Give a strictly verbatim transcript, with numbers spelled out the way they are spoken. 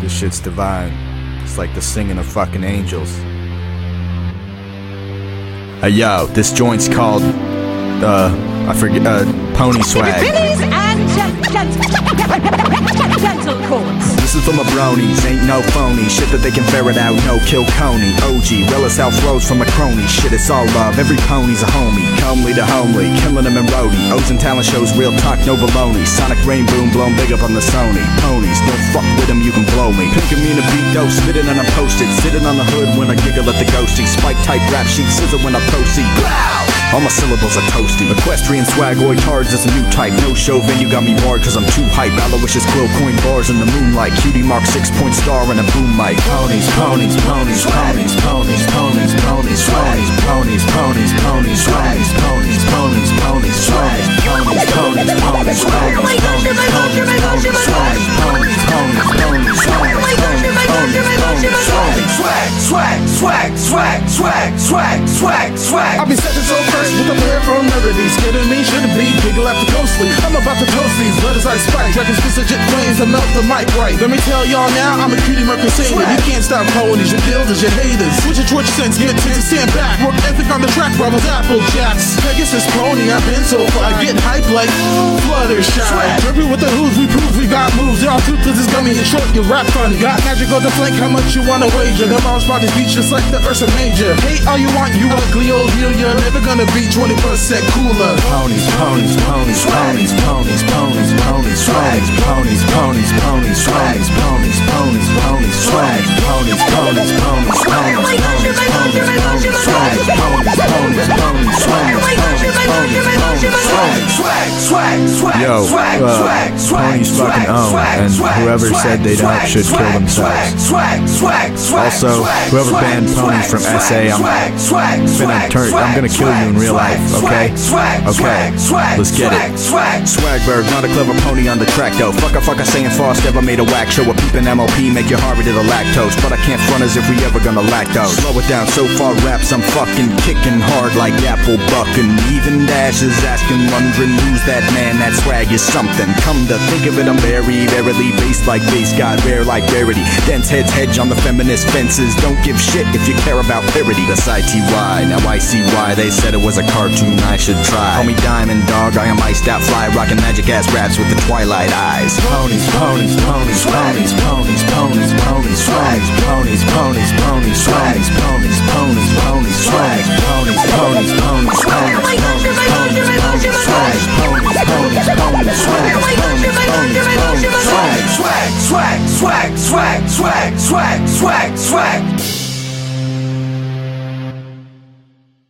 This shit's divine. It's like the singing of fucking angels. Hey yo, this joint's called, uh, I forget, uh, Pony Swag. Ladies and gentle chords. This is for my bronies, ain't no phony. Shit that they can ferret out, no kill Coney. O G, realest how flows from a crony. Shit, it's all love, every pony's a homie. Comely to homely, killing them in roadie. O's and talent shows, real talk, no baloney. Sonic rain boom, blown big up on the Sony. Ponies, don't fuck with them, you can blow me. Pinking me in a beat dope, spitting and I'm posted. Sitting on the hood when I giggle at the ghosty. Spike type rap sheet, scissor when I proceed. Blow! All my syllables are toasty. Equestrian swagoid cards is a new type. No show venue got me barred cause I'm too hype. Aloysius quill coin bars in the moonlight. Cutie mark six point star and a boom mic. Ponies, ponies, ponies, ponies, ponies, ponies, ponies, ponies, ponies, ponies, ponies, ponies, ponies, ponies, ponies, ponies, ponies, ponies, ponies, ponies, Oh my gosh, oh my gosh, oh my gosh, oh my gosh. ponies, ponies, ponies, Oh my gosh, oh my gosh, oh my gosh, oh my gosh. Swag, swag, swag, swag, swag, swag, swag. I'll be setting so fresh with a pair from melodies. Kidding me, shouldn't be, giggle after ghostly. I'm about to toast these letters I spike. Dragon spits legit flames to melt the mic right. Let me tell y'all now, I'm a cutie mark crusader. You can't stop ponies, your guilders, your haters. Switch your Twitch sense, get to stand back. Work ethic on the track, brothers, Apple Jacks. Pegasus pony, I've been so far. Get hype like Fluttershy. Drippy with the hooves, we prove we got moves. Y'all toothless is gummy and short, you rap funny. Got magic on the flank, how much you wanna wager? The bounce spot is beach just like the Ursa Major. Hate all you want, you ugly old heel, you're never gonna be twenty percent cooler. Ponies, ponies, ponies, ponies, ponies, ponies, ponies, swag, ponies, ponies, ponies, swag, ponies, ponies, ponies, swag, ponies, ponies, ponies, swag, Oh my gosh, oh my gosh, oh my gosh, oh my swag, gosh. ponies, ponies, ponies, swag, Oh my gosh, oh my gosh, oh my gosh, oh my gosh. Swag, swag, swag, Yo, swag, uh, swag, swag, ponies fucking swag, own, swag, and swag, whoever swag, said they don't swag, should kill swag, themselves. Swag, swag, swag, Also, swag, whoever swag, banned ponies from swag, S A, I'm swag, swag, gonna swag, turn- I'm gonna kill you in real swag, life, okay? swag, Okay, swag, swag, let's get it. swag, swag. Swagberg, not a clever pony on the track though. Fuck a fuck a saying Frost ever made a whack show. A peeping M O P make you hungry to the lactose. But I can't front as if we ever gonna lactose. Slow it down so far raps I'm fucking kicking hard like apple bucking. Even Dash is asking, wondering who's that man. That swag is something. Come to think of it, I'm very, verily based like base god, rare like rarity. Dense heads hedge on the feminist fences. Don't give shit if you care about parody. That's I T Y, now I see why they said it was a cartoon I should try. Call me Diamond Dog, I am iced out fly, rocking magic ass raps with the twilight eyes. Ponies, ponies, ponies, ponies, ponies, ponies, ponies, swag. Ponies, ponies, ponies, swags. Ponies, ponies, ponies, swag. Ponies, ponies, ponies, swag. Oh my gosh, oh my gosh, oh my gosh, oh my gosh. Ponies, ponies, ponies, swag. Oh my gosh, oh my gosh, oh my gosh, oh my gosh. Swag, swag, swag, swag, swag, swag, swag, swag.